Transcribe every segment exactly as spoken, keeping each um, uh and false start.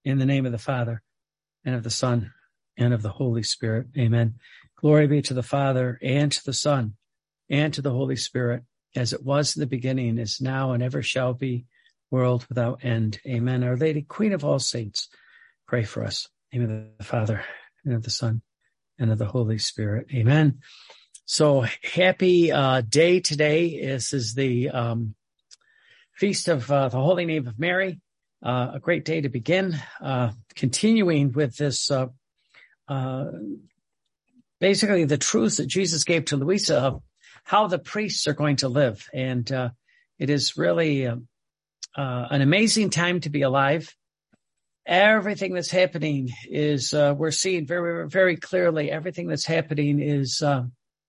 In the name of the Father, and of the Son, and of the Holy Spirit. Amen. Glory be to the Father, and to the Son, and to the Holy Spirit, as it was in the beginning, is now, and ever shall be, world without end. Amen. Our Lady, Queen of all saints, pray for us. In the name of the Father, and of the Son, and of the Holy Spirit. Amen. So happy uh, day today. This is the um, feast of uh, the Holy Name of Mary. Uh, a great day to begin, uh, continuing with this, uh, uh, basically the truths that Jesus gave to Louisa of how the priests are going to live. And uh, it is really uh, uh, an amazing time to be alive. Everything that's happening is, uh, we're seeing very, very clearly, everything that's happening is uh,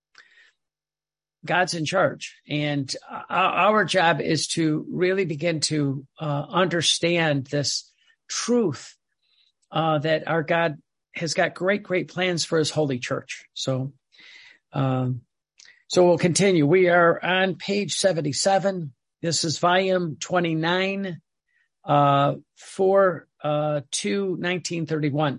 God's in charge. And our job is to really begin to uh, understand this truth uh, that our God has got great, great plans for his holy church. So, um, so we'll continue. We are on page seventy-seven. This is volume twenty-nine, uh, for, uh, to nineteen thirty-one.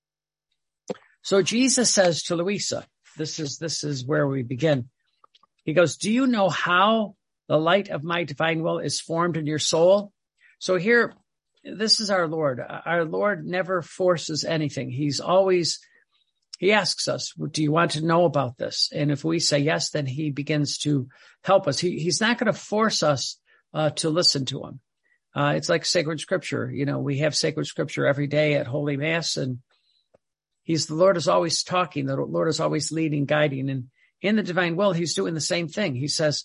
So Jesus says to Louisa, this is, this is where we begin. He goes, do you know how the light of my divine will is formed in your soul? So here, this is our Lord. Our Lord never forces anything. He's always, he asks us, do you want to know about this? And if we say yes, then he begins to help us. He, he's not going to force us uh, to listen to him. Uh, it's like sacred scripture. You know, we have sacred scripture every day at Holy Mass, and he's, the Lord is always talking. The Lord is always leading, guiding, and in the divine will, he's doing the same thing. He says,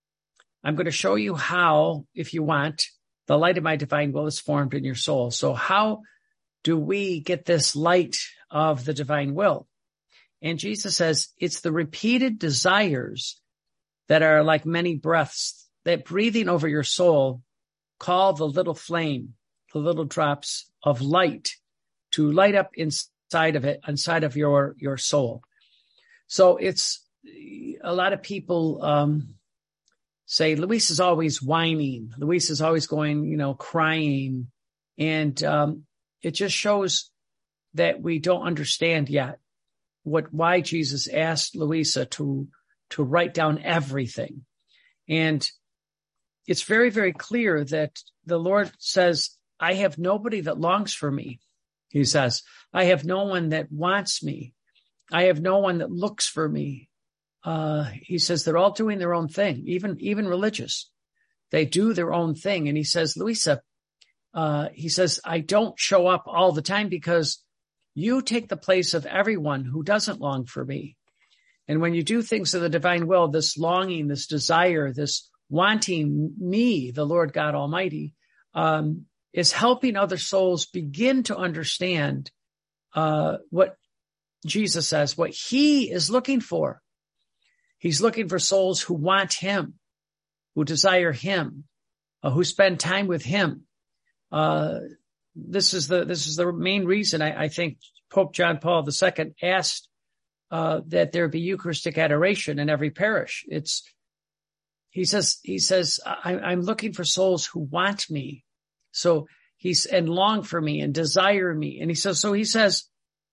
I'm going to show you how, if you want, the light of my divine will is formed in your soul. So how do we get this light of the divine will? And Jesus says, it's the repeated desires that are like many breaths that breathing over your soul call the little flame, the little drops of light to light up inside of it, inside of your, your soul. So it's, a lot of people um, say, Luis is always whining. Luis is always going, you know, crying. And um, it just shows that we don't understand yet what, why Jesus asked Louisa to, to write down everything. And it's very, very clear that the Lord says, I have nobody that longs for me. He says, I have no one that wants me. I have no one that looks for me. Uh, he says they're all doing their own thing, even, even religious. They do their own thing. And he says, Louisa, uh, he says, I don't show up all the time because you take the place of everyone who doesn't long for me. And when you do things of the divine will, this longing, this desire, this wanting me, the Lord God Almighty, um, is helping other souls begin to understand, uh, what Jesus says, what he is looking for. He's looking for souls who want him, who desire him, uh, who spend time with him. Uh, this is the, this is the main reason I, I think Pope John Paul the Second asked, uh, that there be Eucharistic adoration in every parish. It's, he says, he says, I, I'm looking for souls who want me. So he's, and long for me and desire me. And he says, so he says,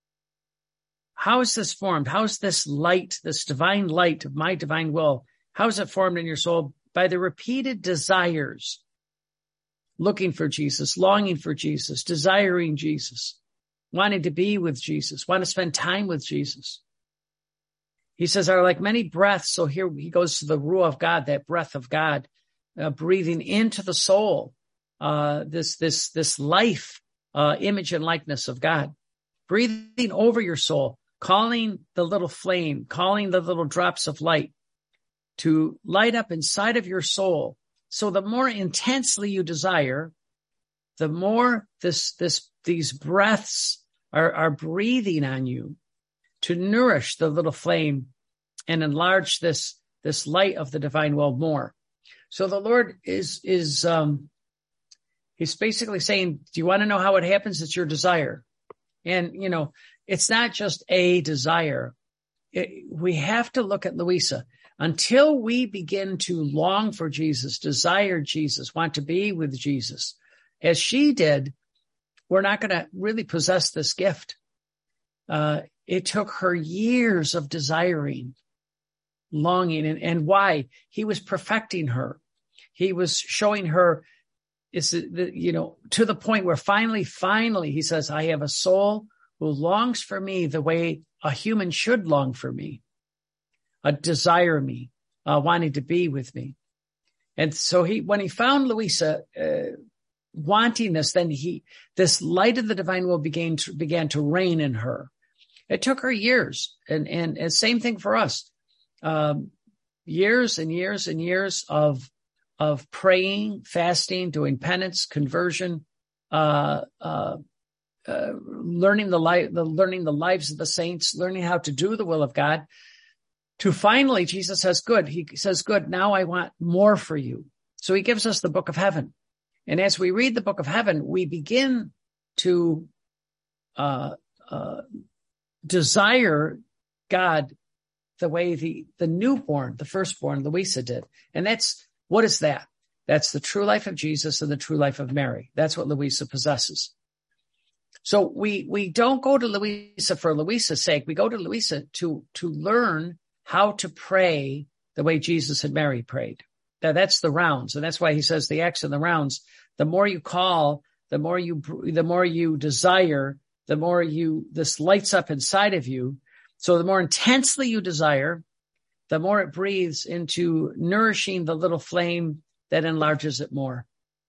how is this formed? How is this light, this divine light of my divine will, how is it formed in your soul? By the repeated desires, looking for Jesus, longing for Jesus, desiring Jesus, wanting to be with Jesus, want to spend time with Jesus. He says, are like many breaths. So here he goes to the Ruah of God, that breath of God, uh, breathing into the soul, uh, this, this, this life, uh, image and likeness of God, breathing over your soul, calling the little flame, calling the little drops of light to light up inside of your soul. So the more intensely you desire, the more this, this, these breaths are, are breathing on you to nourish the little flame and enlarge this, this light of the divine will more. So the Lord is, is, um, he's basically saying, do you want to know how it happens? It's your desire. And, you know, it's not just a desire. It, we have to look at Louisa. Until we begin to long for Jesus, desire Jesus, want to be with Jesus, as she did, we're not going to really possess this gift. Uh, it took her years of desiring, longing, and, and why? He was perfecting her. He was showing her, is the, you know, to the point where finally, finally, he says, I have a soul who longs for me the way a human should long for me, uh, desire me, uh, wanting to be with me. And so he, when he found Louisa, uh, wanting this, then he, this light of the divine will began to, began to reign in her. It took her years, and, and, and same thing for us. Um, years and years and years of, of praying, fasting, doing penance, conversion, uh, uh, uh, learning the life, the, learning the lives of the saints, learning how to do the will of God, to finally, Jesus says, good. He says, good. Now I want more for you. So he gives us the book of heaven. And as we read the book of heaven, we begin to, uh, uh, desire God the way the, the newborn, the firstborn, Louisa did. And that's, what is that? That's the true life of Jesus and the true life of Mary. That's what Louisa possesses. So we, we don't go to Louisa for Louisa's sake. We go to Louisa to, to learn how to pray the way Jesus and Mary prayed. Now, that's the rounds. And that's why he says the Acts and the rounds. The more you call, the more you, the more you desire, the more you, this lights up inside of you. So the more intensely you desire, the more it breathes into nourishing the little flame that enlarges it more.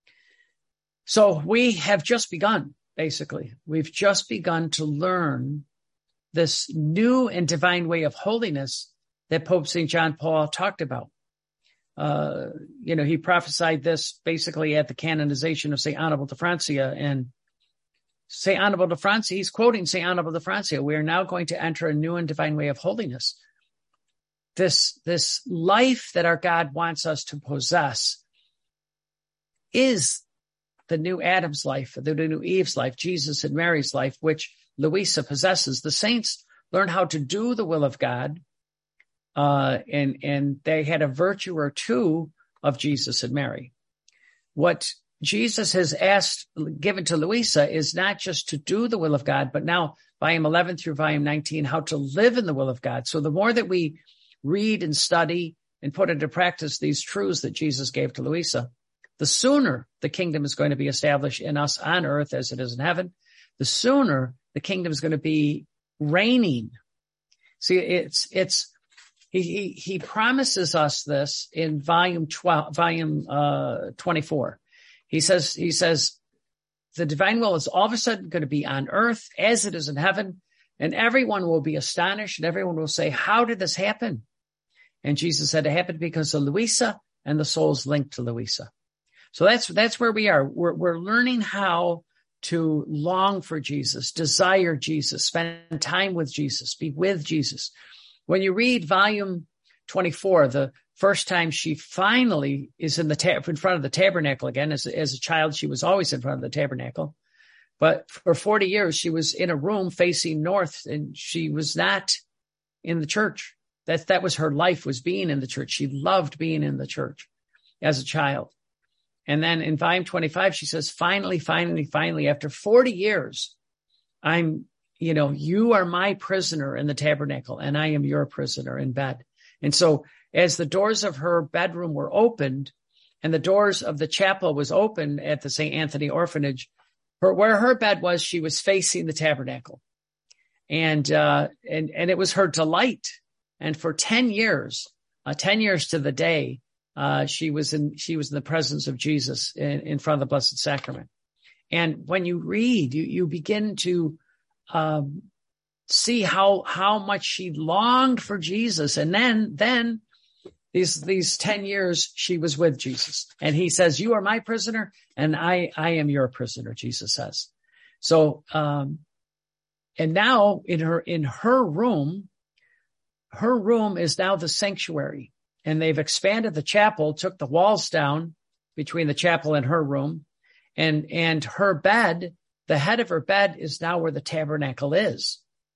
So we have just begun, basically. We've just begun to learn this new and divine way of holiness that Pope Saint John Paul talked about. Uh, you know, he prophesied this basically at the canonization of Saint Annibal de Francia, and Saint Annibal de Francia, he's quoting Saint Annibal de Francia, we are now going to enter a new and divine way of holiness. This, this life that our God wants us to possess is the new Adam's life, the new Eve's life, Jesus and Mary's life, which Louisa possesses. The saints learn how to do the will of God, uh, and, and they had a virtue or two of Jesus and Mary. What Jesus has asked, given to Louisa, is not just to do the will of God, but now volume eleven through volume nineteen, how to live in the will of God. So the more that we read and study and put into practice these truths that Jesus gave to Louisa, the sooner the kingdom is going to be established in us on earth as it is in heaven, the sooner the kingdom is going to be reigning. See, it's, it's, he, he, he promises us this in volume twelve, volume, uh, twenty-four. He says, he says, the divine will is all of a sudden going to be on earth as it is in heaven, and everyone will be astonished and everyone will say, how did this happen? And Jesus said it happened because of Louisa and the souls linked to Louisa. So that's, that's where we are. We're, we're learning how to long for Jesus, desire Jesus, spend time with Jesus, be with Jesus. When you read volume twenty-four, the first time she finally is in the ta- in front of the tabernacle again, as, as a child, she was always in front of the tabernacle. But for forty years, she was in a room facing north, and she was not in the church. That, that was her life, was being in the church. She loved being in the church as a child. And then in volume twenty-five, she says, finally, finally, finally, after forty years, I'm, you know, you are my prisoner in the tabernacle, and I am your prisoner in bed. And so as the doors of her bedroom were opened and the doors of the chapel was open at the Saint Anthony Orphanage, her, where her bed was, she was facing the tabernacle. And, uh, and, and it was her delight. And for ten years, uh, ten years to the day, uh, she was in, she was in the presence of Jesus in, in front of the Blessed Sacrament. And when you read, you, you begin to, um, see how, how much she longed for Jesus. And then, then these, these ten years she was with Jesus, and he says, you are my prisoner and I, I am your prisoner, Jesus says. So, um, and now in her, in her room, her room is now the sanctuary, and they've expanded the chapel, took the walls down between the chapel and her room, and, and her bed, the head of her bed is now where the tabernacle is.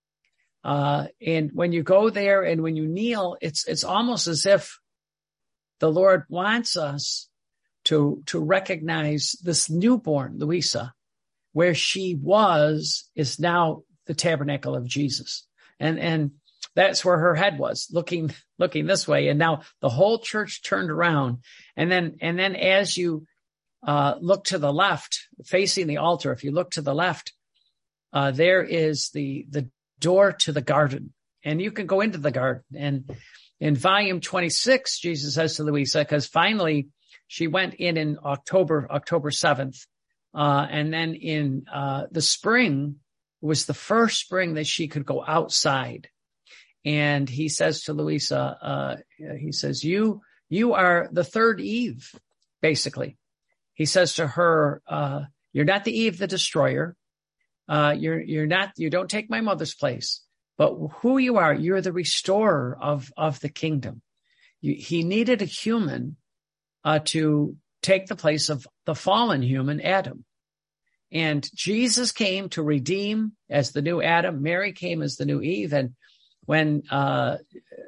Uh, and when you go there and when you kneel, it's, it's almost as if the Lord wants us to, to recognize this newborn Louisa, where she was is now the tabernacle of Jesus. And, and that's where her head was, looking, looking this way. And now the whole church turned around. And then, and then as you, uh, look to the left, facing the altar, if you look to the left, uh, there is the, the door to the garden, and you can go into the garden. And in volume twenty-six, Jesus says to Louisa, because finally she went in in October, October seventh. Uh, and then in, uh, the spring was the first spring that she could go outside. And he says to Louisa, uh, he says, you, you are the third Eve, basically. He says to her, uh, you're not the Eve, the destroyer. Uh, you're, you're not, you don't take my mother's place, but who you are, you're the restorer of, of the kingdom. You, he needed a human, uh, to take the place of the fallen human, Adam. And Jesus came to redeem as the new Adam. Mary came as the new Eve. And when, uh,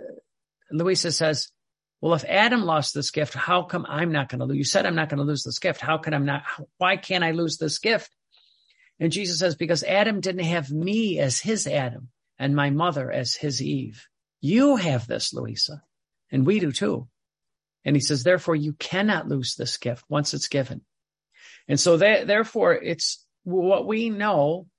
Louisa says, well, if Adam lost this gift, how come I'm not going to lose? You said I'm not going to lose this gift. How can I not? Why can't I lose this gift? And Jesus says, because Adam didn't have me as his Adam and my mother as his Eve. You have this, Louisa, and we do too. And he says, therefore, you cannot lose this gift once it's given. And so that, therefore, it's what we know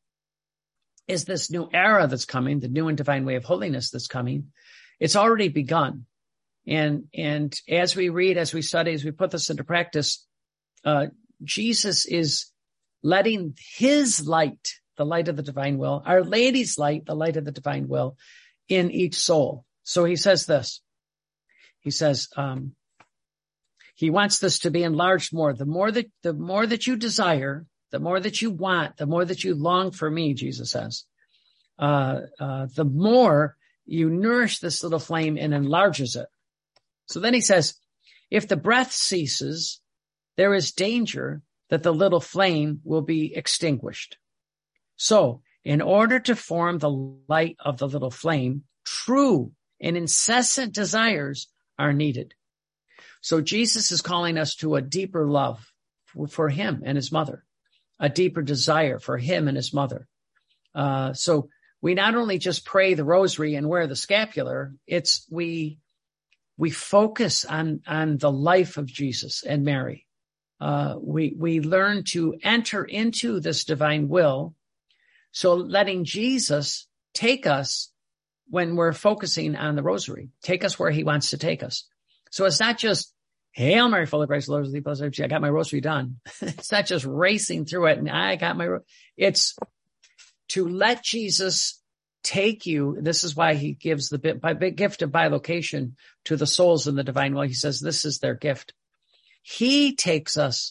is this new era that's coming, the new and divine way of holiness that's coming. It's already begun. And, and as we read, as we study, as we put this into practice, uh, Jesus is letting his light, the light of the divine will, Our Lady's light, the light of the divine will, in each soul. So he says this, he says, um, he wants this to be enlarged more. The more that, the more that you desire, the more that you want, the more that you long for me, Jesus says, uh, uh, the more you nourish this little flame and enlarges it. So then he says, if the breath ceases, there is danger that the little flame will be extinguished. So in order to form the light of the little flame, true and incessant desires are needed. So Jesus is calling us to a deeper love for, for him and his mother, a deeper desire for him and his mother. Uh, so we not only just pray the rosary and wear the scapular, it's we, we focus on, on the life of Jesus and Mary. Uh, we, we learn to enter into this divine will. So letting Jesus take us when we're focusing on the rosary, take us where he wants to take us. So it's not just, Hail Mary, full of grace, the Lord is with thee, I got my rosary done. It's not just racing through it and I got my, ro- it's to let Jesus take you. This is why he gives the bit, by big gift of bilocation to the souls in the divine will. He says this is their gift. He takes us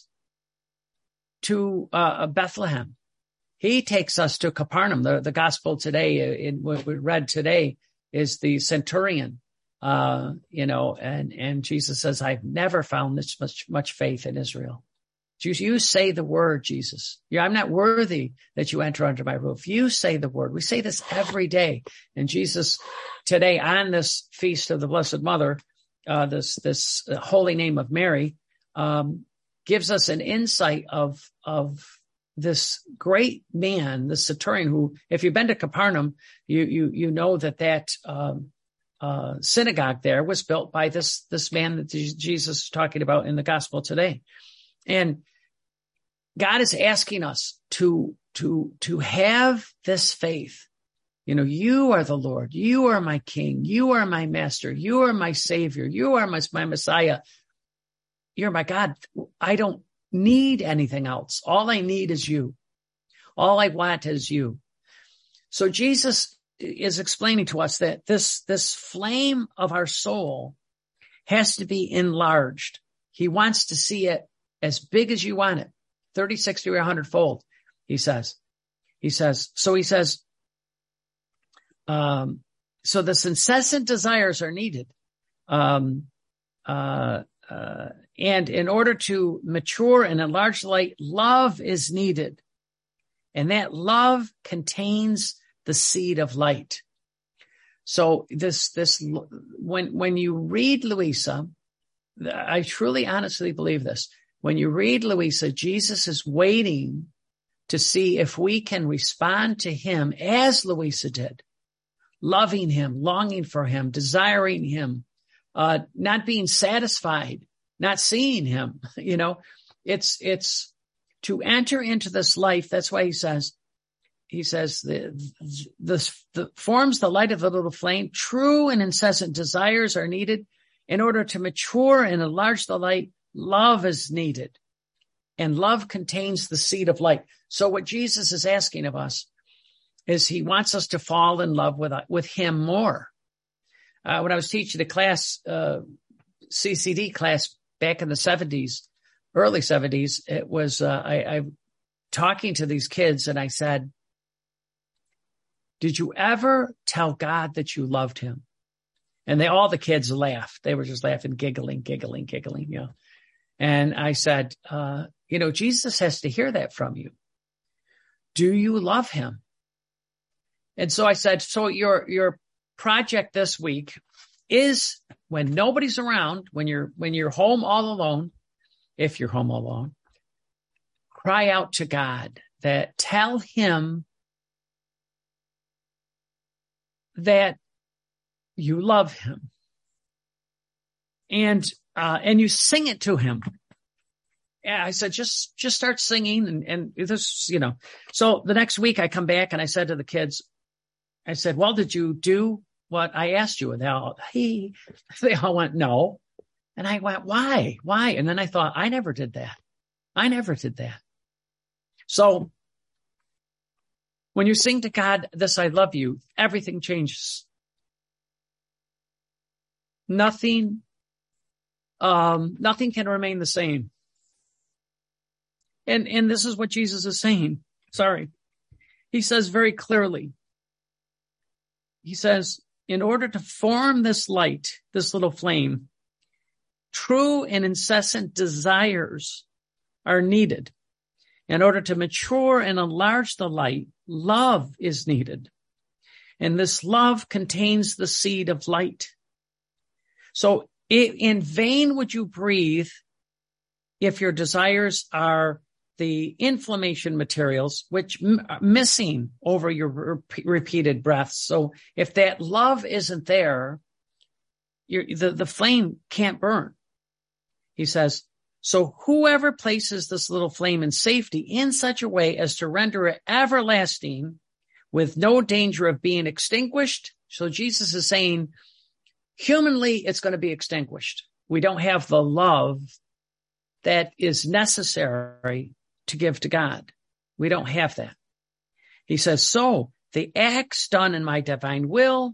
to uh, Bethlehem. He takes us to Capernaum. The, the gospel today, in what we read today, is the centurion. Uh, you know, and, and Jesus says, I've never found this much, much faith in Israel. You, you say the word, Jesus. Yeah, I'm not worthy that you enter under my roof. You say the word. We say this every day. And Jesus today on this feast of the Blessed Mother, uh, this, this holy name of Mary, um, gives us an insight of, of this great man, this centurion who, if you've been to Capernaum, you, you, you know that that, um, Uh, synagogue there was built by this, this man that Jesus is talking about in the gospel today. And God is asking us to, to, to have this faith. You know, you are the Lord. You are my King. You are my master. You are my savior. You are my, my Messiah. You're my God. I don't need anything else. All I need is you. All I want is you. So Jesus is explaining to us that this, this flame of our soul has to be enlarged. He wants to see it as big as you want it, thirty, sixty, or one hundred fold, he says. He says, so he says, um, so this incessant desires are needed. Um, uh, uh, and in order to mature and enlarge the light, love is needed. And that love contains the seed of light. So this, this, when, when you read Louisa, I truly honestly believe this. When you read Louisa, Jesus is waiting to see if we can respond to him as Louisa did, loving him, longing for him, desiring him, uh, not being satisfied, not seeing him. You know, it's, it's to enter into this life. That's why he says, he says the, the, the forms the light of the little flame. True and incessant desires are needed in order to mature and enlarge the light. Love is needed, and love contains the seed of light. So what Jesus is asking of us is he wants us to fall in love with, with him more. Uh, when I was teaching the class, uh, C C D class back in the seventies, early seventies, it was, uh, I, I talking to these kids, and I said, did you ever tell God that you loved him? And they, all the kids laughed. They were just laughing, giggling, giggling, giggling, you know. And I said, uh, you know, Jesus has to hear that from you. Do you love him? And so I said, so your, your project this week is when nobody's around, when you're, when you're home all alone, if you're home alone, cry out to God, that tell him that you love him, and, uh, and you sing it to him. Yeah, I said, just, just start singing, and, and this, you know. So the next week I come back and I said to the kids, I said, well, did you do what I asked you? And they all, he, they all went, no. And I went, why, why? And then I thought, I never did that. I never did that. So when you sing to God, this, I love you, everything changes. Nothing, um, nothing can remain the same. And, and this is what Jesus is saying. Sorry. He says very clearly, he says, in order to form this light, this little flame, true and incessant desires are needed. In order to mature and enlarge the light, love is needed. And this love contains the seed of light. So in vain would you breathe if your desires are the inflammation materials, which m- are missing over your re- repeated breaths. So if that love isn't there, you're, the, the flame can't burn. He says, so whoever places this little flame in safety in such a way as to render it everlasting with no danger of being extinguished. So Jesus is saying, humanly, it's going to be extinguished. We don't have the love that is necessary to give to God. We don't have that. He says, so the acts done in my divine will,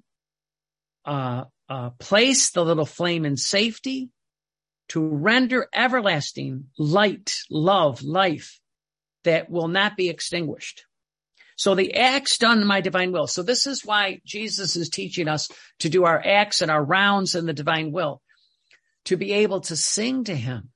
uh, uh, place the little flame in safety to render everlasting light, love, life that will not be extinguished. So the acts done in my divine will. So this is why Jesus is teaching us to do our acts and our rounds in the divine will, to be able to sing to him,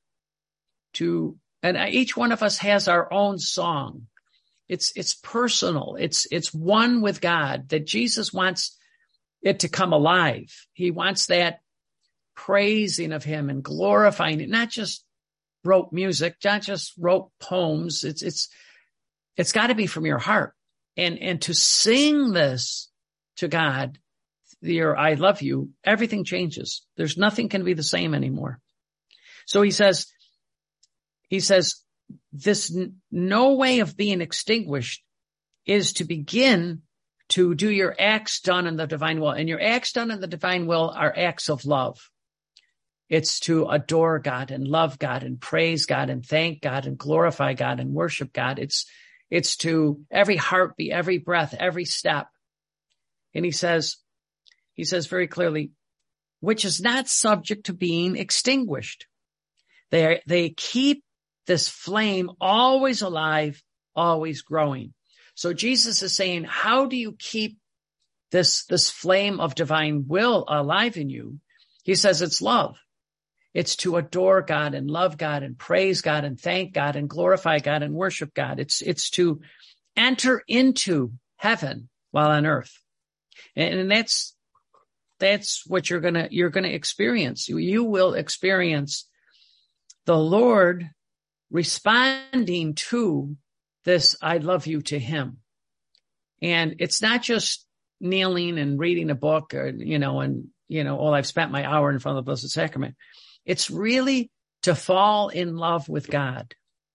to, and each one of us has our own song. It's, it's personal. It's, it's one with God, that Jesus wants it to come alive. He wants that praising of him and glorifying it, not just rote music, not just rote poems. It's, it's, it's got to be from your heart. And, and to sing this to God, your I love you, everything changes. There's nothing can be the same anymore. So he says, he says, this n- no way of being extinguished is to begin to do your acts done in the divine will. And your acts done in the divine will are acts of love. It's to adore God and love God and praise God and thank God and glorify God and worship God. It's, it's to every heartbeat, every breath, every step. And he says, he says very clearly, which is not subject to being extinguished. They are, they keep this flame always alive, always growing. So Jesus is saying, how do you keep this, this flame of divine will alive in you? He says it's love. It's to adore God and love God and praise God and thank God and glorify God and worship God. It's, it's to enter into heaven while on earth. And, and that's, that's what you're going to, you're going to experience. You, you will experience the Lord responding to this I love you to him. And it's not just kneeling and reading a book or, you know, and, you know, oh, I've spent my hour in front of the Blessed Sacrament. It's really to fall in love with God.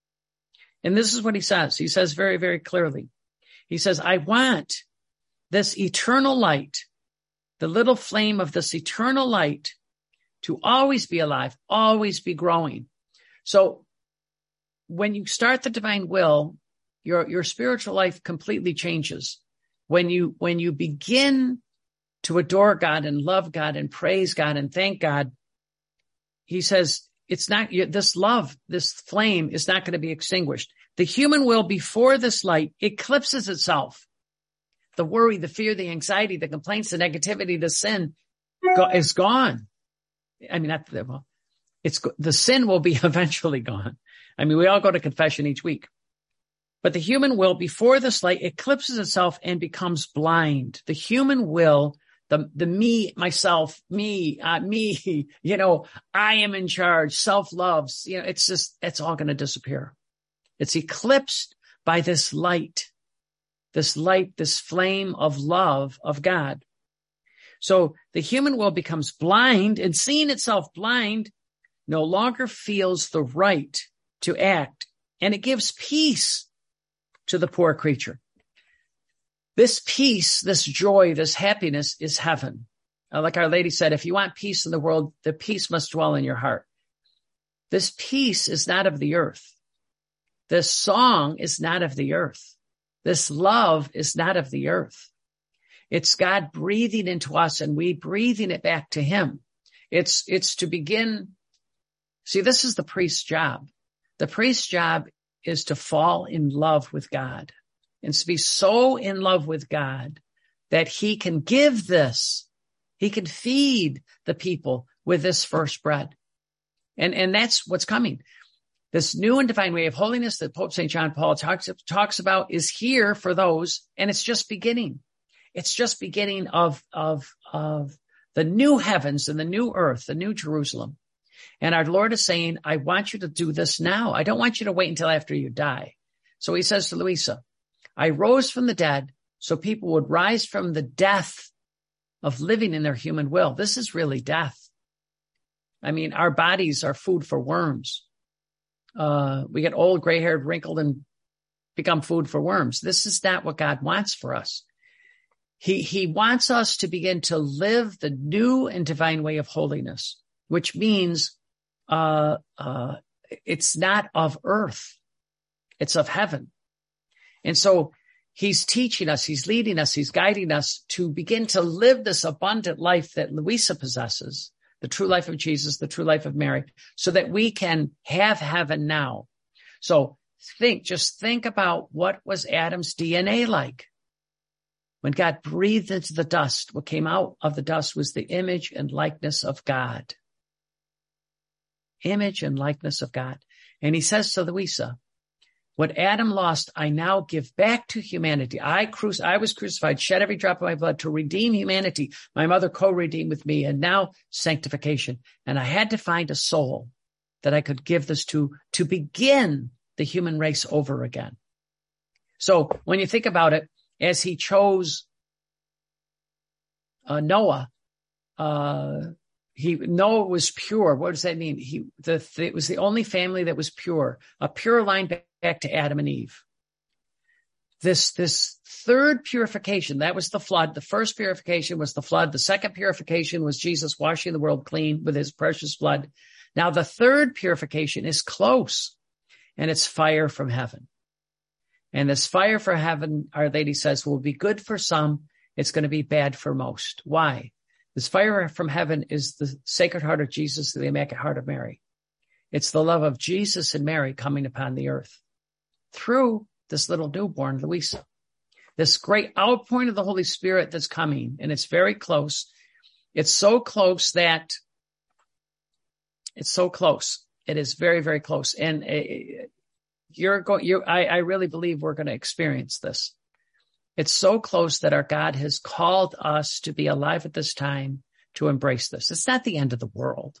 And this is what he says. He says very, very clearly. He says, I want this eternal light, the little flame of this eternal light, to always be alive, always be growing. So when you start the divine will, your, your spiritual life completely changes. When you, when you begin to adore God and love God and praise God and thank God, he says, it's not this love, this flame is not going to be extinguished. The human will before this light eclipses itself. The worry, the fear, the anxiety, the complaints, the negativity, the sin go, is gone. I mean, not the, well, it's the sin will be eventually gone. I mean, we all go to confession each week, but the human will before this light eclipses itself and becomes blind. The human will, the, the me, myself, me, uh, me, you know, I am in charge, self-love, you know, it's just, it's all going to disappear. It's eclipsed by this light, this light, this flame of love of God. So the human will becomes blind, and seeing itself blind no longer feels the right to act, and it gives peace to the poor creature. This peace, this joy, this happiness is heaven. Uh, like Our Lady said, if you want peace in the world, the peace must dwell in your heart. This peace is not of the earth. This song is not of the earth. This love is not of the earth. It's God breathing into us and we breathing it back to him. It's, it's to begin. See, this is the priest's job. The priest's job is to fall in love with God and to be so in love with God that he can give this. He can feed the people with this first bread. And, and that's what's coming. This new and divine way of holiness that Pope Saint John Paul talks, talks about is here for those, and it's just beginning. It's just beginning of, of, of the new heavens and the new earth, the new Jerusalem. And our Lord is saying, I want you to do this now. I don't want you to wait until after you die. So he says to Luisa, I rose from the dead so people would rise from the death of living in their human will. This is really death. I mean, our bodies are food for worms. Uh, we get old, gray-haired, wrinkled, and become food for worms. This is not what God wants for us. He, he wants us to begin to live the new and divine way of holiness, which means, uh, uh, it's not of earth. It's of heaven. And so he's teaching us, he's leading us, he's guiding us to begin to live this abundant life that Luisa possesses, the true life of Jesus, the true life of Mary, so that we can have heaven now. So think, just think about what was Adam's D N A like. When God breathed into the dust, what came out of the dust was the image and likeness of God. Image and likeness of God. And he says to Luisa, what Adam lost, I now give back to humanity. I, cru- I was crucified, shed every drop of my blood to redeem humanity. My mother co-redeemed with me, and now sanctification. And I had to find a soul that I could give this to, to begin the human race over again. So when you think about it, as he chose uh, Noah, uh, he Noah was pure. What does that mean? He the, the it was the only family that was pure, a pure line back, back to Adam and Eve. This this third purification, that was the flood. The first purification was the flood. The second purification was Jesus washing the world clean with his precious blood. Now the third purification is close, and it's fire from heaven. And this fire for heaven, Our Lady says, will be good for some. It's going to be bad for most. Why? This fire from heaven is the Sacred Heart of Jesus and the Immaculate Heart of Mary. It's the love of Jesus and Mary coming upon the earth through this little newborn, Luisa. This great outpouring of the Holy Spirit that's coming, and it's very close. It's so close that it's so close. It is very, very close. And uh, you're going, you, I, I really believe we're going to experience this. It's so close that our God has called us to be alive at this time to embrace this. It's not the end of the world.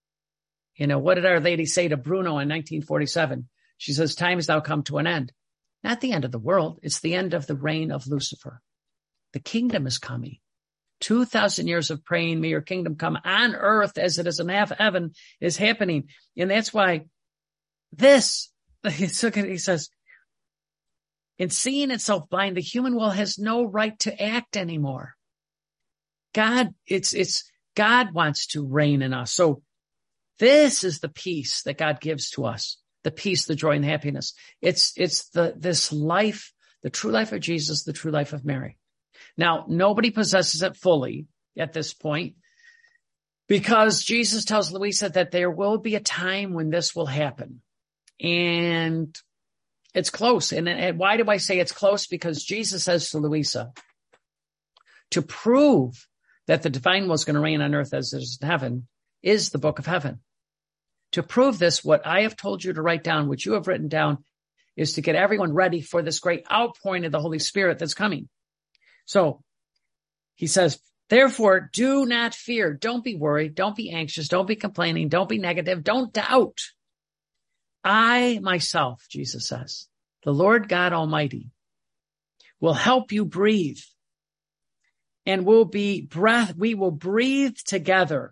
You know, what did Our Lady say to Bruno in nineteen forty-seven? She says, time has now come to an end. Not the end of the world. It's the end of the reign of Lucifer. The kingdom is coming. Two thousand years of praying, may your kingdom come on earth as it is in heaven is happening. And that's why this, he says, in seeing itself blind, the human will has no right to act anymore. God, it's, it's, God wants to reign in us. So this is the peace that God gives to us. The peace, the joy, and the happiness. It's, it's the, this life, the true life of Jesus, the true life of Mary. Now, nobody possesses it fully at this point because Jesus tells Louisa that there will be a time when this will happen. And it's close. And, and why do I say it's close? Because Jesus says to Louisa, to prove that the divine will is going to reign on earth as it is in heaven is the book of heaven. To prove this, what I have told you to write down, what you have written down, is to get everyone ready for this great outpouring of the Holy Spirit that's coming. So he says, therefore, do not fear. Don't be worried. Don't be anxious. Don't be complaining. Don't be negative. Don't doubt. I myself, Jesus says, the Lord God Almighty, will help you breathe. And we'll be breath. We will breathe together.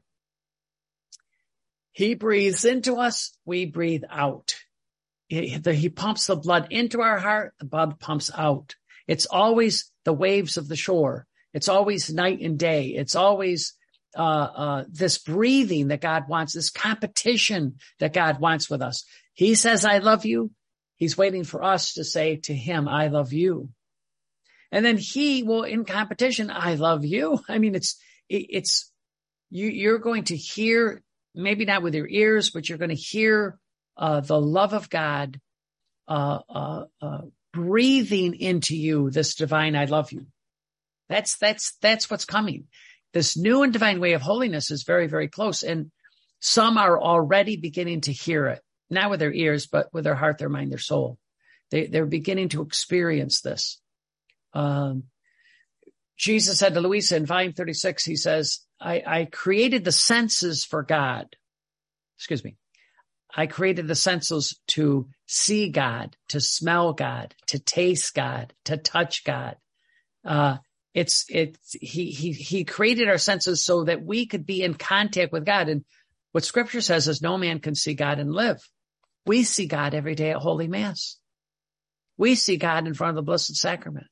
He breathes into us. We breathe out. He, the, he pumps the blood into our heart. The blood pumps out. It's always the waves of the shore. It's always night and day. It's always uh, uh, this breathing that God wants, this competition that God wants with us. He says, I love you. He's waiting for us to say to him, I love you. And then he will, in competition, I love you. I mean, it's, it, it's, you, you're going to hear, maybe not with your ears, but you're going to hear uh, the love of God uh, uh, uh, breathing into you, this divine, I love you. That's, that's, that's what's coming. This new and divine way of holiness is very, very close. And some are already beginning to hear it, not with their ears, but with their heart, their mind, their soul. They, they're beginning to experience this. Um, Jesus said to Louisa in volume thirty-six, he says, I, I created the senses for God. Excuse me. I created the senses to see God, to smell God, to taste God, to touch God. Uh, it's, it's, he, he, he created our senses so that we could be in contact with God. And what scripture says is no man can see God and live. We see God every day at Holy Mass. We see God in front of the Blessed Sacrament.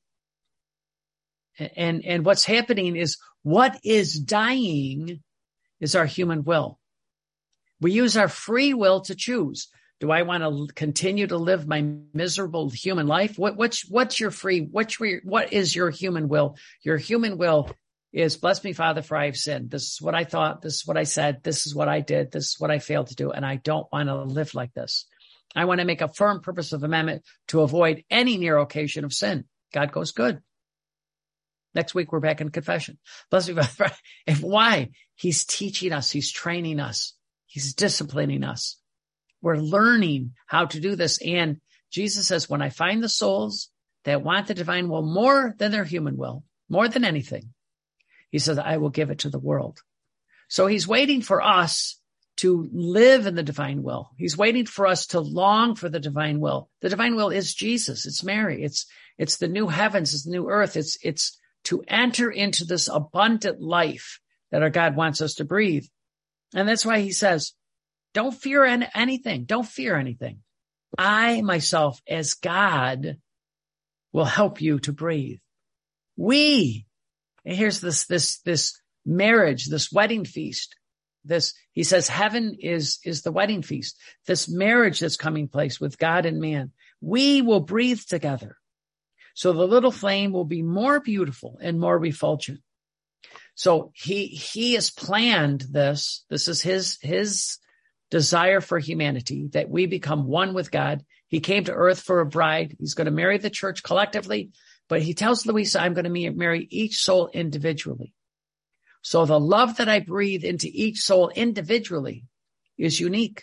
And, and what's happening is what is dying is our human will. We use our free will to choose. Do I want to continue to live my miserable human life? What, what's, what's your free, what's your, what is your human will? Your human will is, bless me, Father, for I have sinned. This is what I thought. This is what I said. This is what I did. This is what I failed to do. And I don't want to live like this. I want to make a firm purpose of amendment to avoid any near occasion of sin. God goes, good. Next week, we're back in confession. Bless me, Father. And why? He's teaching us. He's training us. He's disciplining us. We're learning how to do this. And Jesus says, when I find the souls that want the divine will more than their human will, more than anything, he says, I will give it to the world. So he's waiting for us to live in the divine will. He's waiting for us to long for the divine will. The divine will is Jesus. It's Mary. It's, it's the new heavens. It's the new earth. It's, it's to enter into this abundant life that our God wants us to breathe. And that's why he says, don't fear anything. Don't fear anything. I myself, as God, will help you to breathe. We, and here's this, this, this marriage, this wedding feast. This, he says, heaven is, is the wedding feast. This marriage that's coming place with God and man. We will breathe together. So the little flame will be more beautiful and more refulgent. So he, he has planned this. This is his, his desire for humanity, that we become one with God. He came to earth for a bride. He's going to marry the church collectively, but he tells Louisa, I'm going to marry each soul individually. So the love that I breathe into each soul individually is unique.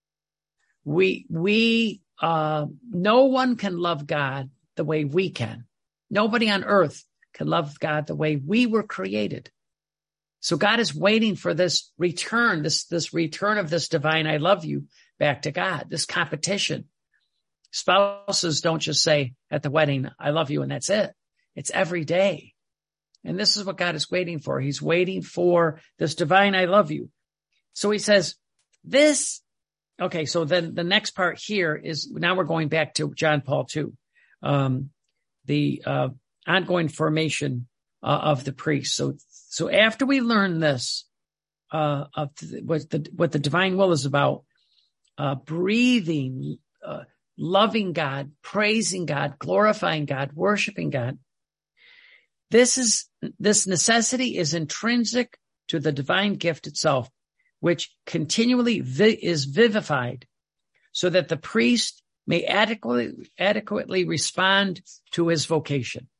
We, we, uh, no one can love God the way we can. Nobody on earth can love God the way we were created. So God is waiting for this return, this, this return of this divine, I love you back to God, this competition. Spouses don't just say at the wedding, I love you, and that's it. It's every day. And this is what God is waiting for. He's waiting for this divine, I love you. So he says, this, okay, so then the next part here is, now we're going back to John Paul the Second, um, the uh, ongoing formation uh, of the priest. So, so after we learn this, uh, of the, what the, what the divine will is about, uh, breathing, uh, loving God, praising God, glorifying God, worshiping God. This is, this necessity is intrinsic to the divine gift itself, which continually vi- is vivified so that the priest may adequately, adequately respond to his vocation.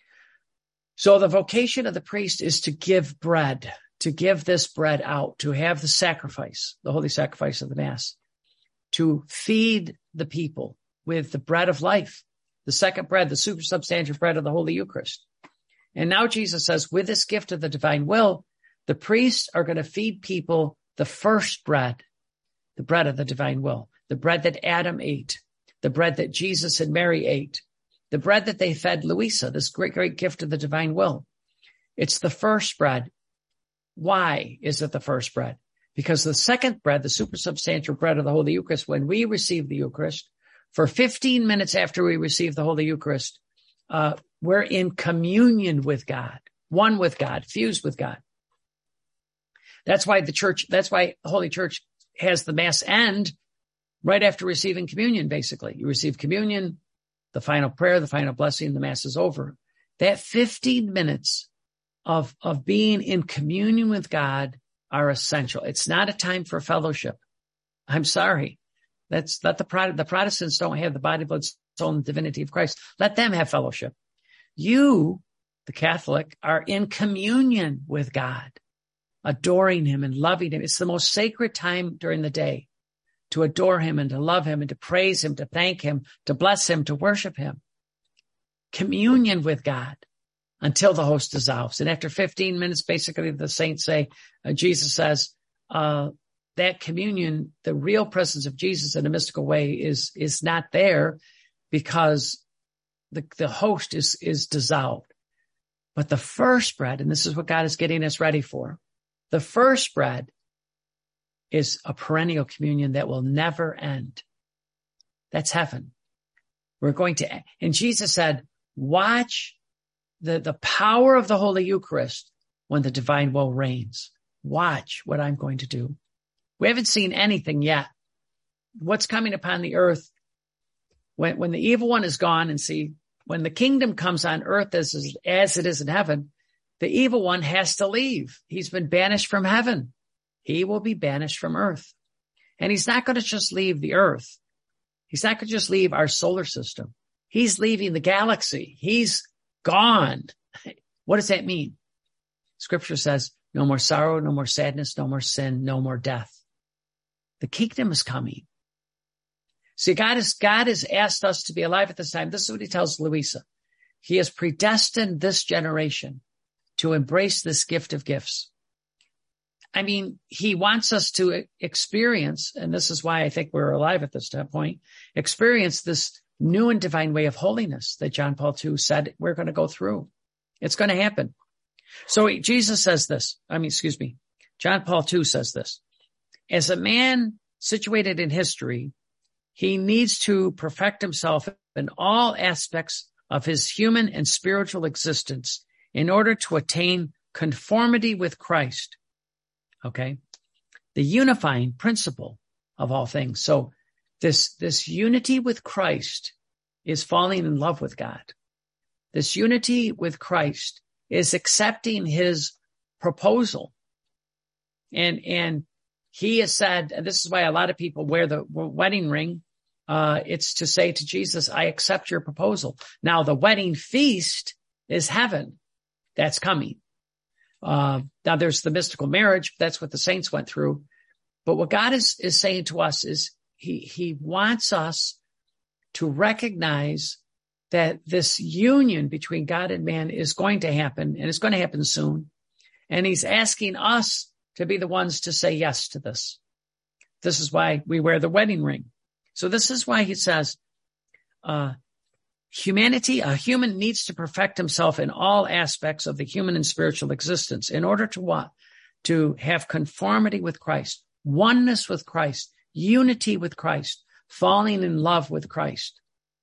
So the vocation of the priest is to give bread, to give this bread out, to have the sacrifice, the holy sacrifice of the Mass, to feed the people with the bread of life, the second bread, the supersubstantial bread of the Holy Eucharist. And now Jesus says, with this gift of the divine will, the priests are going to feed people the first bread, the bread of the divine will, the bread that Adam ate, the bread that Jesus and Mary ate, the bread that they fed Louisa, this great, great gift of the divine will. It's the first bread. Why is it the first bread? Because the second bread, the supersubstantial bread of the Holy Eucharist, when we receive the Eucharist, for fifteen minutes after we receive the Holy Eucharist, uh, we're in communion with God, one with God, fused with God. That's why the church, that's why the Holy Church has the Mass end right after receiving communion, basically. You receive communion, the final prayer, the final blessing, the Mass is over. That fifteen minutes of, of being in communion with God are essential. It's not a time for fellowship. I'm sorry. That's, let the, the Protestants don't have the body, blood, soul, and divinity of Christ. Let them have fellowship. You, the Catholic, are in communion with God, adoring him and loving him. It's the most sacred time during the day to adore him and to love him and to praise him, to thank him, to bless him, to worship him. Communion with God until the host dissolves. And after fifteen minutes, basically the saints say, uh, Jesus says, uh, that communion, the real presence of Jesus in a mystical way is, is not there because the, the host is, is dissolved. But the first bread, and this is what God is getting us ready for, the first bread is a perennial communion that will never end. That's heaven. We're going to, and Jesus said, watch the, the power of the Holy Eucharist when the divine will reigns. Watch what I'm going to do. We haven't seen anything yet. What's coming upon the earth when, when the evil one is gone, and see, when the kingdom comes on earth as, as it is in heaven, the evil one has to leave. He's been banished from heaven. He will be banished from earth. And he's not going to just leave the earth. He's not going to just leave our solar system. He's leaving the galaxy. He's gone. What does that mean? Scripture says, no more sorrow, no more sadness, no more sin, no more death. The kingdom is coming. See, God has, God has asked us to be alive at this time. This is what he tells Louisa. He has predestined this generation to embrace this gift of gifts. I mean, he wants us to experience, and this is why I think we're alive at this point, experience this new and divine way of holiness that John Paul the Second said we're going to go through. It's going to happen. So Jesus says this, I mean, excuse me, John Paul the Second says this. As a man situated in history, he needs to perfect himself in all aspects of his human and spiritual existence in order to attain conformity with Christ. Okay. The unifying principle of all things. So this, this unity with Christ is falling in love with God. This unity with Christ is accepting his proposal. And, and he has said, and this is why a lot of people wear the wedding ring. Uh, it's to say to Jesus, I accept your proposal. Now the wedding feast is heaven. That's coming. Uh, now there's the mystical marriage. That's what the saints went through. But what God is, is saying to us is he, he wants us to recognize that this union between God and man is going to happen, and it's going to happen soon. And he's asking us to be the ones to say yes to this. This is why we wear the wedding ring. So this is why he says, uh, humanity, a human needs to perfect himself in all aspects of the human and spiritual existence in order to what? To have conformity with Christ, oneness with Christ, unity with Christ, falling in love with Christ.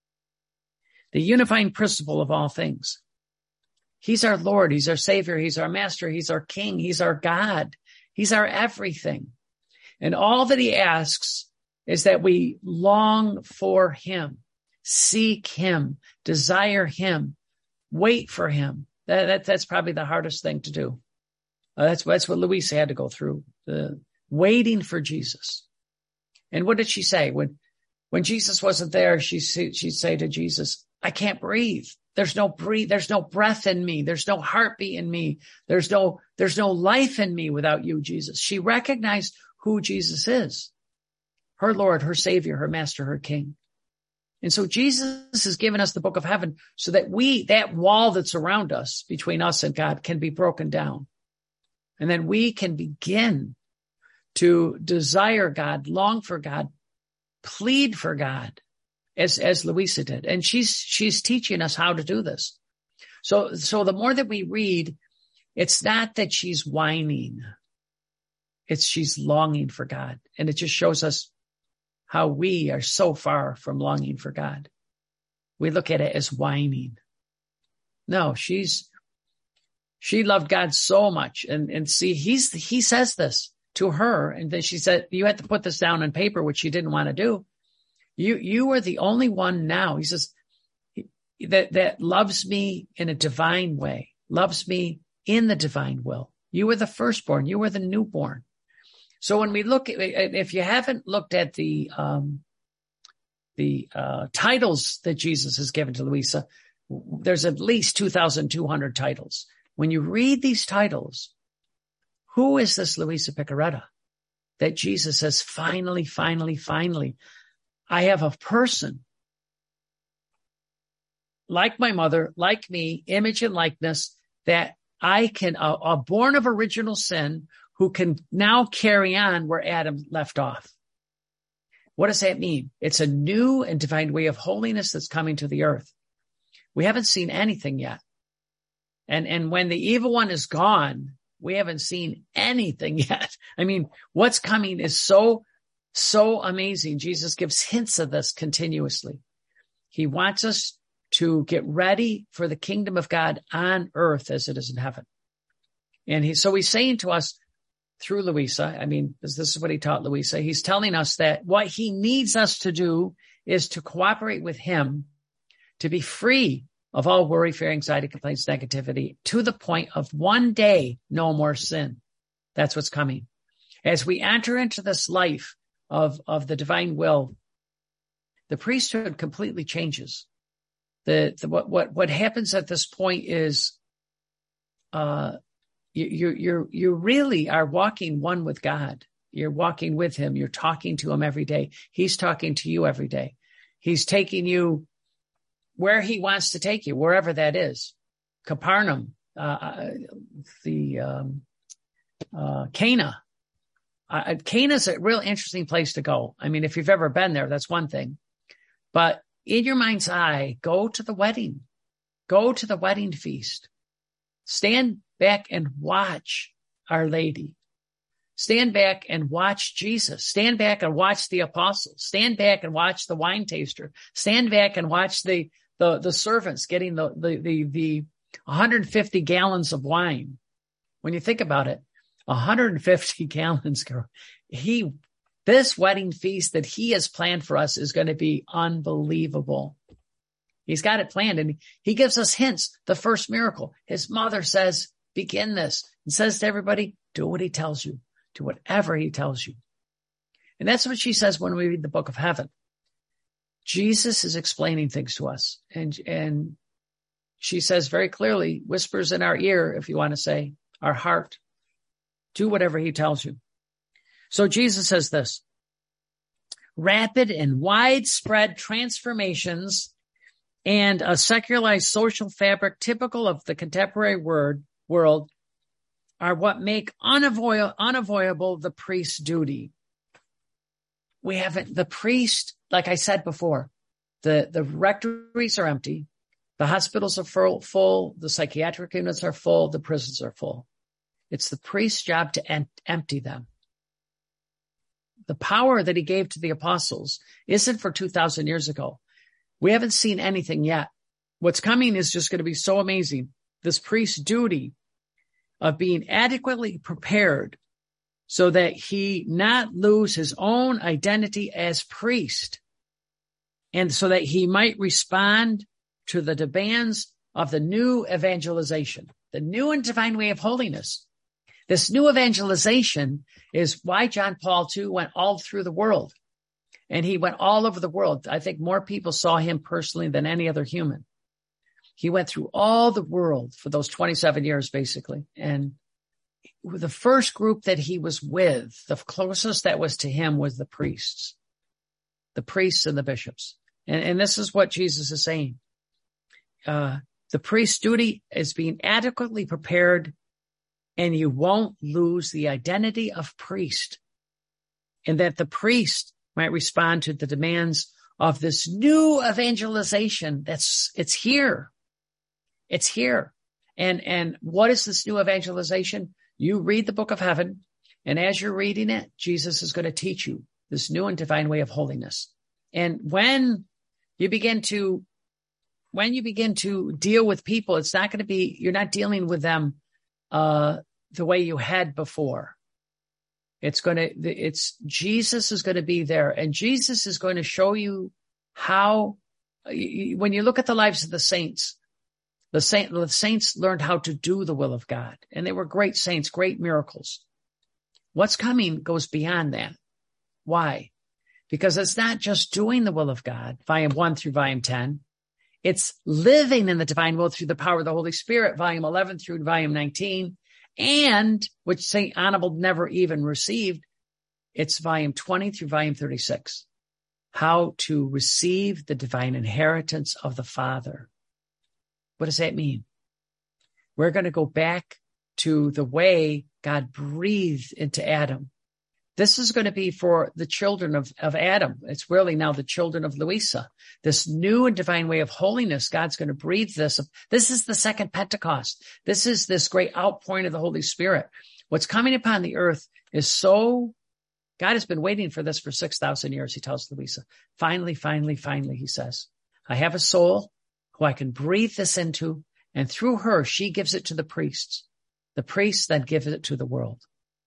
The unifying principle of all things. He's our Lord. He's our Savior. He's our Master. He's our King. He's our God. He's our everything. And all that he asks is that we long for him, seek him, desire him, wait for him. That, that that's probably the hardest thing to do. Uh, that's, that's what Louisa had to go through, the waiting for Jesus. And what did she say? When, when Jesus wasn't there, she, she'd say to Jesus, I can't breathe. There's no breathe. There's no breath in me. There's no heartbeat in me. There's no, there's no life in me without you, Jesus. She recognized who Jesus is. Her Lord, her Savior, her Master, her King. And so Jesus has given us the book of heaven so that we, that wall that's around us between us and God can be broken down. And then we can begin to desire God, long for God, plead for God, as, as Louisa did. And she's, she's teaching us how to do this. So, so the more that we read, it's not that she's whining. It's she's longing for God. And it just shows us how we are so far from longing for God. We look at it as whining. No, she's, she loved God so much. And, and see, he's, he says this to her. And then she said, you had to put this down on paper, which she didn't want to do. You, you are the only one now. He says that, that loves me in a divine way, loves me in the divine will. You were the firstborn. You were the newborn. So when we look at, if you haven't looked at the, um, the, uh, titles that Jesus has given to Louisa, there's at least two thousand two hundred titles. When you read these titles, who is this Louisa Piccarreta that Jesus says, finally, finally, finally, I have a person like my mother, like me, image and likeness, that I can, a, a born of original sin, who can now carry on where Adam left off. What does that mean? It's a new and divine way of holiness that's coming to the earth. We haven't seen anything yet. And, and when the evil one is gone, we haven't seen anything yet. I mean, what's coming is so, so amazing. Jesus gives hints of this continuously. He wants us to get ready for the kingdom of God on earth as it is in heaven. And he, so he's saying to us through Louisa, I mean, this is what he taught Louisa. He's telling us that what he needs us to do is to cooperate with him to be free of all worry, fear, anxiety, complaints, negativity, to the point of one day, no more sin. That's what's coming. As we enter into this life of, of the divine will, the priesthood completely changes. The, the what, what, what happens at this point is, uh, you, you, you're, you really are walking one with God. You're walking with him. You're talking to him every day. He's talking to you every day. He's taking you where he wants to take you, wherever that is. Capernaum, uh, the, um, uh, Cana. Uh, Cana's a real interesting place to go. I mean, if you've ever been there, that's one thing. But in your mind's eye, go to the wedding. Go to the wedding feast. Stand back and watch Our Lady. Stand back and watch Jesus. Stand back and watch the apostles. Stand back and watch the wine taster. Stand back and watch the, the, the servants getting the, the, the, the one hundred fifty gallons of wine. When you think about it, one hundred fifty gallons, he, this wedding feast that he has planned for us is going to be unbelievable. He's got it planned, and he gives us hints. The first miracle, his mother says, begin this, and says to everybody, do what he tells you. Do whatever he tells you. And that's what she says when we read the book of heaven. Jesus is explaining things to us. And, and she says very clearly, whispers in our ear, if you want to say, our heart, do whatever he tells you. So Jesus says this, rapid and widespread transformations and a secularized social fabric typical of the contemporary word, world are what make unavoidable, unavoidable the priest's duty. We haven't, the priest, like I said before, The, the rectories are empty. The hospitals are full, full. The psychiatric units are full. The prisons are full. It's the priest's job to em- empty them. The power that he gave to the apostles isn't for two thousand years ago. We haven't seen anything yet. What's coming is just going to be so amazing. This priest's duty of being adequately prepared so that he not lose his own identity as priest, and so that he might respond to the demands of the new evangelization, the new and divine way of holiness. This new evangelization is why John Paul the Second went all through the world. And he went all over the world. I think more people saw him personally than any other human. He went through all the world for those twenty-seven years, basically. And the first group that he was with, the closest that was to him, was the priests, the priests and the bishops. And, and this is what Jesus is saying. Uh, the priest's duty is being adequately prepared, and you won't lose the identity of priest, and that the priest might respond to the demands of this new evangelization. That's, it's here. It's here. And, and what is this new evangelization? You read the book of heaven, and as you're reading it, Jesus is going to teach you this new and divine way of holiness. And when you begin to, when you begin to deal with people, it's not going to be, you're not dealing with them, uh, the way you had before. It's going to, it's, Jesus is going to be there, and Jesus is going to show you how, when you look at the lives of the saints, the saint, the saints learned how to do the will of God, and they were great saints, great miracles. What's coming goes beyond that. Why? Because it's not just doing the will of God, volume one through volume ten. It's living in the divine will through the power of the Holy Spirit, volume eleven through volume nineteen. And, which Saint Annabel never even received, it's volume twenty through volume thirty-six. How to receive the divine inheritance of the Father. What does that mean? We're going to go back to the way God breathed into Adam. This is going to be for the children of, of Adam. It's really now the children of Louisa. This new and divine way of holiness, God's going to breathe this. This is the second Pentecost. This is this great outpouring of the Holy Spirit. What's coming upon the earth is so, God has been waiting for this for six thousand years, he tells Louisa. Finally, finally, finally, he says, I have a soul who I can breathe this into, and through her, she gives it to the priests. The priests then give it to the world.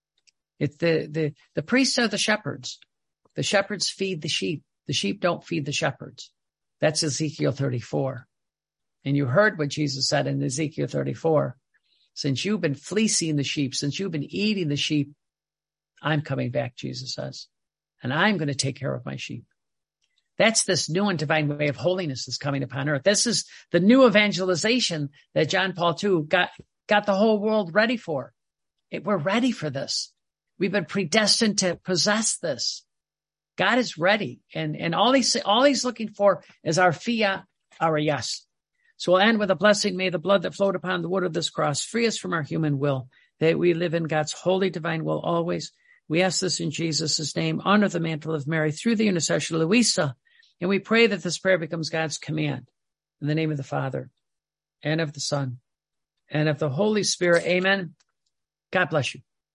It, the, the, the priests are the shepherds. The shepherds feed the sheep. The sheep don't feed the shepherds. That's Ezekiel thirty-four. And you heard what Jesus said in Ezekiel thirty-four. Since you've been fleecing the sheep, since you've been eating the sheep, I'm coming back, Jesus says. And I'm going to take care of my sheep. That's this new and divine way of holiness that's coming upon earth. This is the new evangelization that John Paul the Second got, got the whole world ready for. It, we're ready for this. We've been predestined to possess this. God is ready. And, and all he's, all he's looking for is our fiat, our yes. So we'll end with a blessing. May the blood that flowed upon the wood of this cross free us from our human will, that we live in God's holy divine will always. We ask this in Jesus' name, under the mantle of Mary, through the intercession of Louisa. And we pray that this prayer becomes God's command. In the name of the Father, and of the Son, and of the Holy Spirit. Amen. God bless you.